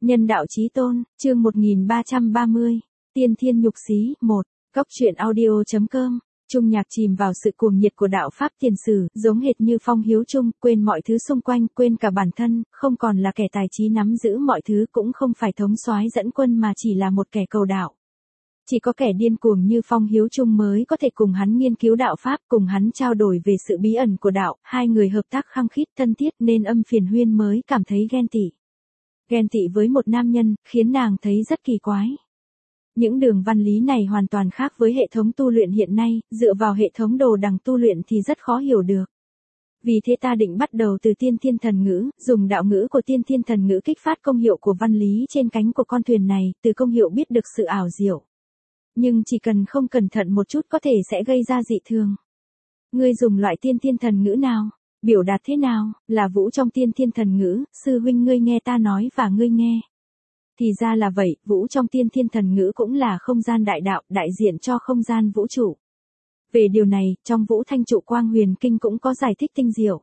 Nhân đạo chí tôn, chương 1330, tiên thiên nhục xí, 1, góc truyện audio.com. Trung Nhạc chìm vào sự cuồng nhiệt của đạo Pháp tiền sử, giống hệt như Phong Hiếu Trung, quên mọi thứ xung quanh, quên cả bản thân, không còn là kẻ tài trí nắm giữ mọi thứ, cũng không phải thống soái dẫn quân mà chỉ là một kẻ cầu đạo. Chỉ có kẻ điên cuồng như Phong Hiếu Trung mới có thể cùng hắn nghiên cứu đạo Pháp, cùng hắn trao đổi về sự bí ẩn của đạo, hai người hợp tác khăng khít thân thiết nên Âm Phiền Huyên mới cảm thấy ghen tị. Ghen tị với một nam nhân, khiến nàng thấy rất kỳ quái. Những đường văn lý này hoàn toàn khác với hệ thống tu luyện hiện nay, dựa vào hệ thống đồ đằng tu luyện thì rất khó hiểu được. Vì thế ta định bắt đầu từ tiên thiên thần ngữ, dùng đạo ngữ của tiên thiên thần ngữ kích phát công hiệu của văn lý trên cánh của con thuyền này, từ công hiệu biết được sự ảo diệu. Nhưng chỉ cần không cẩn thận một chút có thể sẽ gây ra dị thường. Ngươi dùng loại tiên thiên thần ngữ nào? Biểu đạt thế nào? Là vũ trong tiên thiên thần ngữ, sư huynh ngươi nghe ta nói và ngươi nghe. Thì ra là vậy, vũ trong tiên thiên thần ngữ cũng là không gian đại đạo, đại diện cho không gian vũ trụ. Về điều này, trong Vũ Thanh Trụ Quang Huyền Kinh cũng có giải thích tinh diệu.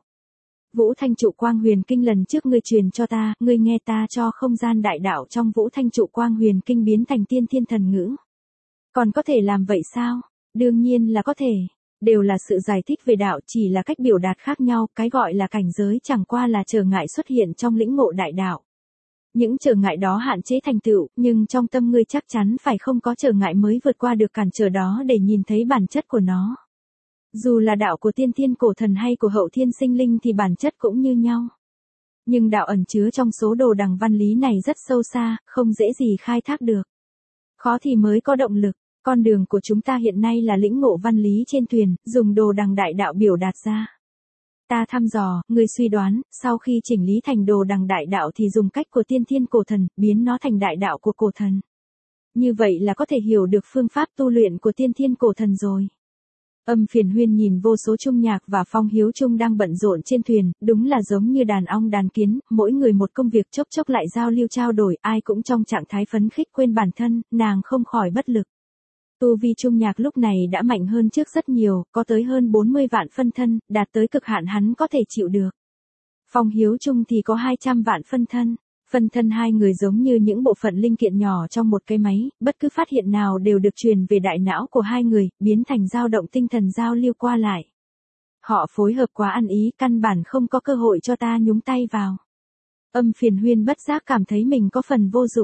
Vũ Thanh Trụ Quang Huyền Kinh lần trước ngươi truyền cho ta, ngươi nghe ta cho không gian đại đạo trong Vũ Thanh Trụ Quang Huyền Kinh biến thành tiên thiên thần ngữ. Còn có thể làm vậy sao? Đương nhiên là có thể. Đều là sự giải thích về đạo, chỉ là cách biểu đạt khác nhau, cái gọi là cảnh giới chẳng qua là trở ngại xuất hiện trong lĩnh ngộ đại đạo. Những trở ngại đó hạn chế thành tựu, nhưng trong tâm ngươi chắc chắn phải không có trở ngại mới vượt qua được cản trở đó để nhìn thấy bản chất của nó. Dù là đạo của tiên thiên cổ thần hay của hậu thiên sinh linh thì bản chất cũng như nhau. Nhưng đạo ẩn chứa trong số đồ đằng văn lý này rất sâu xa, không dễ gì khai thác được. Khó thì mới có động lực. Con đường của chúng ta hiện nay là lĩnh ngộ văn lý trên thuyền, dùng đồ đằng đại đạo biểu đạt ra. Ta thăm dò, ngươi suy đoán, sau khi chỉnh lý thành đồ đằng đại đạo thì dùng cách của tiên thiên cổ thần, biến nó thành đại đạo của cổ thần. Như vậy là có thể hiểu được phương pháp tu luyện của tiên thiên cổ thần rồi. Âm Phiền Huyên nhìn vô số Trung Nhạc và Phong Hiếu Trung đang bận rộn trên thuyền, đúng là giống như đàn ong đàn kiến, mỗi người một công việc chốc chốc lại giao lưu trao đổi, ai cũng trong trạng thái phấn khích quên bản thân, nàng không khỏi bất lực. Tu vi Trung Nhạc lúc này đã mạnh hơn trước rất nhiều, có tới hơn 40 vạn phân thân, đạt tới cực hạn hắn có thể chịu được. Phong Hiếu Trung thì có 200 vạn phân thân. Phân thân hai người giống như những bộ phận linh kiện nhỏ trong một cái máy, bất cứ phát hiện nào đều được truyền về đại não của hai người, biến thành dao động tinh thần giao lưu qua lại. Họ phối hợp quá ăn ý, căn bản không có cơ hội cho ta nhúng tay vào. Âm Phiền Huyên bất giác cảm thấy mình có phần vô dụng.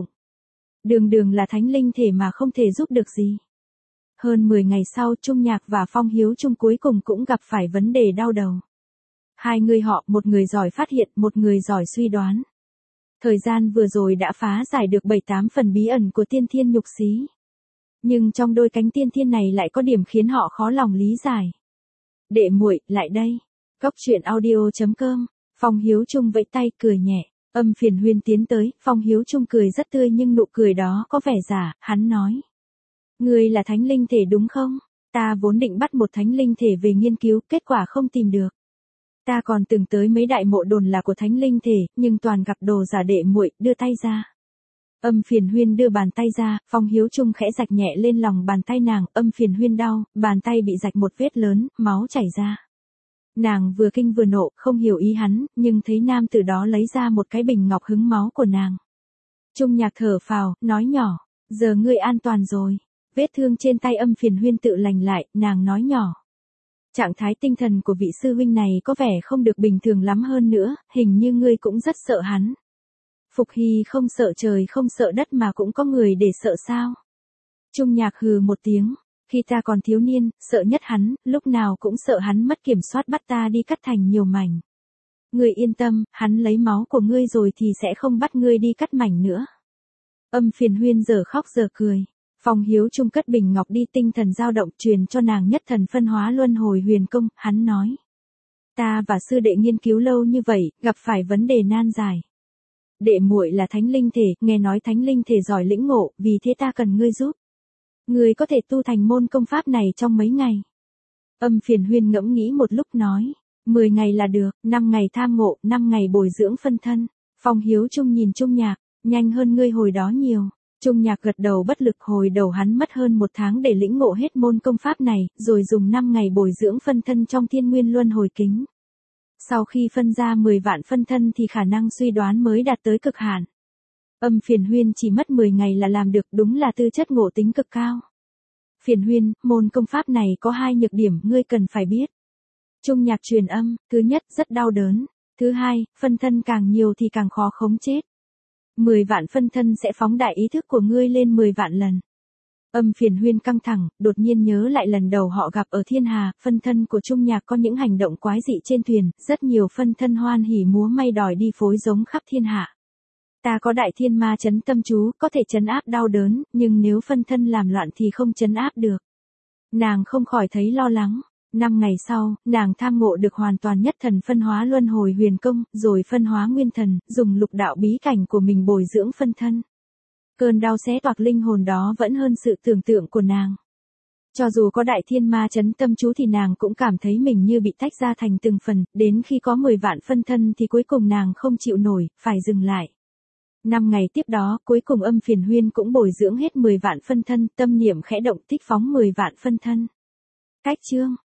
Đường là thánh linh thể mà không thể giúp được gì. Hơn 10 ngày sau, Trung Nhạc và Phong Hiếu Trung cuối cùng cũng gặp phải vấn đề đau đầu. Hai người họ, một người giỏi phát hiện, một người giỏi suy đoán. Thời gian vừa rồi đã phá giải được 7-8 phần bí ẩn của tiên thiên nhục xí. Nhưng trong đôi cánh tiên thiên này lại có điểm khiến họ khó lòng lý giải. Đệ muội, lại đây. Góc truyện audio.com. Phong Hiếu Trung vẫy tay cười nhẹ. Âm Phiền Huyên tiến tới, Phong Hiếu Trung cười rất tươi nhưng nụ cười đó có vẻ giả, hắn nói. Ngươi là thánh linh thể đúng không? Ta vốn định bắt một thánh linh thể về nghiên cứu, kết quả không tìm được. Ta còn từng tới mấy đại mộ đồn là của thánh linh thể, nhưng toàn gặp đồ giả. Đệ muội, đưa tay ra. Âm Phiền Huyên đưa bàn tay ra, Phong Hiếu Trung khẽ rạch nhẹ lên lòng bàn tay nàng, Âm Phiền Huyên đau, bàn tay bị rạch một vết lớn, máu chảy ra. Nàng vừa kinh vừa nộ, không hiểu ý hắn, nhưng thấy nam tử đó lấy ra một cái bình ngọc hứng máu của nàng. Trung Nhạc thở phào, nói nhỏ, giờ ngươi an toàn rồi. Vết thương trên tay Âm Phiền Huyên tự lành lại, nàng nói nhỏ. Trạng thái tinh thần của vị sư huynh này có vẻ không được bình thường lắm hơn nữa, hình như ngươi cũng rất sợ hắn. Phục Hy không sợ trời không sợ đất mà cũng có người để sợ sao? Trung Nhạc hừ một tiếng, khi ta còn thiếu niên, sợ nhất hắn, lúc nào cũng sợ hắn mất kiểm soát bắt ta đi cắt thành nhiều mảnh. Ngươi yên tâm, hắn lấy máu của ngươi rồi thì sẽ không bắt ngươi đi cắt mảnh nữa. Âm Phiền Huyên giờ khóc giờ cười. Phong Hiếu Trung cất bình ngọc đi, tinh thần dao động truyền cho nàng nhất thần phân hóa luân hồi huyền công, hắn nói. Ta và sư đệ nghiên cứu lâu như vậy, gặp phải vấn đề nan giải. Đệ muội là thánh linh thể, nghe nói thánh linh thể giỏi lĩnh ngộ, vì thế ta cần ngươi giúp. Ngươi có thể tu thành môn công pháp này trong mấy ngày. Âm Phiền Huyên ngẫm nghĩ một lúc nói, 10 ngày là được, 5 ngày tham ngộ, 5 ngày bồi dưỡng phân thân. Phong Hiếu Trung nhìn Trung Nhạc, nhanh hơn ngươi hồi đó nhiều. Trung Nhạc gật đầu bất lực, hồi đầu hắn mất hơn 1 tháng để lĩnh ngộ hết môn công pháp này, rồi dùng 5 ngày bồi dưỡng phân thân trong thiên nguyên luân hồi kính. Sau khi phân ra 10 vạn phân thân thì khả năng suy đoán mới đạt tới cực hạn. Âm Phiền Huyên chỉ mất 10 ngày là làm được, đúng là tư chất ngộ tính cực cao. Phiền Huyên, môn công pháp này có 2 nhược điểm ngươi cần phải biết. Trung nhạc truyền âm, thứ nhất rất đau đớn, thứ hai, phân thân càng nhiều thì càng khó khống chết. 10 vạn phân thân sẽ phóng đại ý thức của ngươi lên 10 vạn lần. Âm Phiền Huyên căng thẳng, đột nhiên nhớ lại lần đầu họ gặp ở Thiên Hà, phân thân của Trung Nhạc có những hành động quái dị trên thuyền, rất nhiều phân thân hoan hỉ múa may đòi đi phối giống khắp thiên hạ. Ta có đại thiên ma chấn tâm chú, có thể trấn áp đau đớn, nhưng nếu phân thân làm loạn thì không trấn áp được. Nàng không khỏi thấy lo lắng. 5 ngày sau, nàng tham ngộ được hoàn toàn nhất thần phân hóa luân hồi huyền công, rồi phân hóa nguyên thần, dùng lục đạo bí cảnh của mình bồi dưỡng phân thân. Cơn đau xé toạc linh hồn đó vẫn hơn sự tưởng tượng của nàng. Cho dù có đại thiên ma chấn tâm chú thì nàng cũng cảm thấy mình như bị tách ra thành từng phần, đến khi có 10 vạn phân thân thì cuối cùng nàng không chịu nổi, phải dừng lại. 5 ngày tiếp đó, cuối cùng Âm Phiền Huyên cũng bồi dưỡng hết 10 vạn phân thân, tâm niệm khẽ động tích phóng 10 vạn phân thân. Cách chương